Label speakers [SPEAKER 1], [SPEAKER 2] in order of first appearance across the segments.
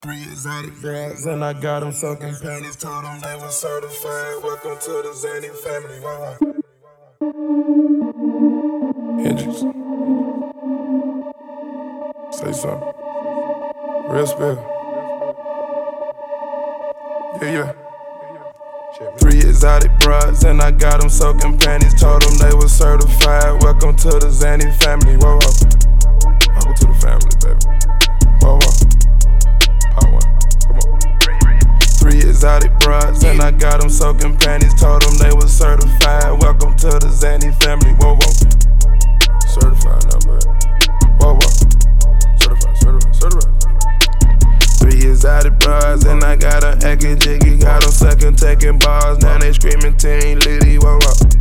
[SPEAKER 1] Three exotic broads, and I got them soaking panties. Told them they were certified. Welcome to the Zanny family. Wow. Hendrix. Say something. Real spill. Yeah. Three exotic broads, and I got them soaking panties. Told them they were certified. Welcome to the Zanny family. Whoa. Welcome to the family, baby. Whoa. Part one. Come on. Three exotic broads, and I got them soaking panties. Told them they were certified. Welcome to the Zanny family. Whoa. Certified now, baby. Whoa. Certified. Three exotic broads, and I got a acting jiggy. Got them sucking, taking bars. Now they screaming Team Liddy. Whoa.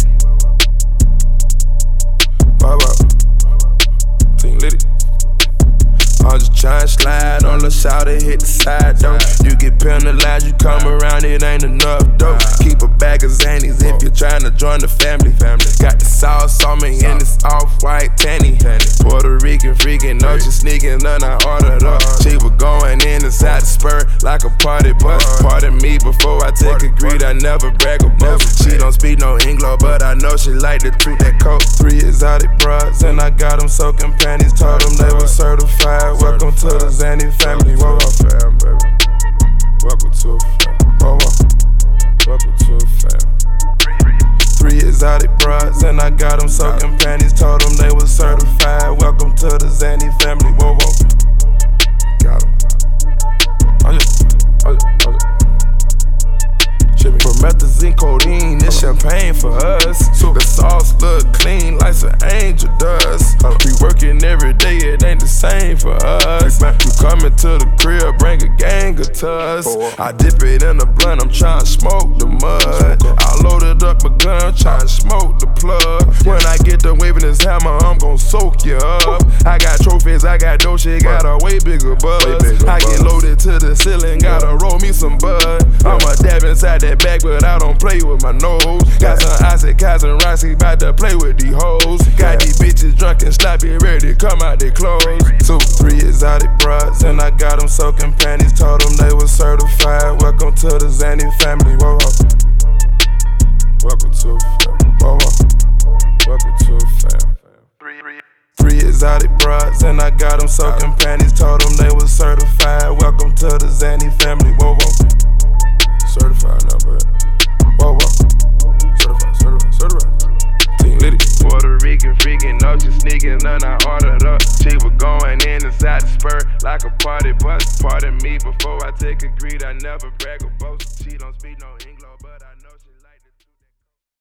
[SPEAKER 1] Team Liddy. I'm just tryna slide on the shoulder, hit the side though. You get penalized, you come around, it ain't enough though. Keep a bag of Zannies if you're tryna join the family. Got the sauce on me and it's off-white tanny. Puerto Rican freaking, no just sneaking, none I ordered up. She was going in inside the spur like a party bus. Pardon me before I take a greed, I never brag or boast. She don't speak no English, but I know she like to treat that coat. Three exotic broads, and I got them soaking panties. Told them they were certified. Welcome to the Zanny family. Whoa, fam, baby. Welcome to a fam. Whoa. Welcome to a fam. Three exotic broads, and I got them soaking panties. Told them they were certified. Welcome to the Zanny family. Whoa. Got them. Promethazine, codeine, this champagne for us. The sauce look clean like some angel dust. We working every day, it ain't the same for us. You coming to the crib, bring a gang of tuss. I dip it in the blunt, I'm tryna smoke the mud. I loaded up a gun, tryna smoke the plug. When I get to waving this hammer, I'm gon' soak you up. I got trophies, I got dough, shit got a way bigger buzz. I get loaded to the ceiling, gotta roll me some bud. I'm a dab inside that bag, but I don't play with my nose. Got some Isaac, Kaz, and Rossi, bout to play with these hoes. Got these bitches drunk and sloppy, ready to come out their clothes. 2, 3 exotic broads, and I got them soaking panties. Told them they were certified. Welcome to the Zanny family. Whoa. Welcome to a fam. Whoa. Welcome to a fam. Three exotic broads, and I got them soaking panties. Told them they were certified. Welcome to the Zanny family. Whoa. Certified now, baby. Whoa. Certified. Team Liddy. Puerto Rican freaking, no just sneaking, none I ordered up. She was going in inside the spur like a party bus. Pardon me before I take a greed, I never brag or boast. She don't speak no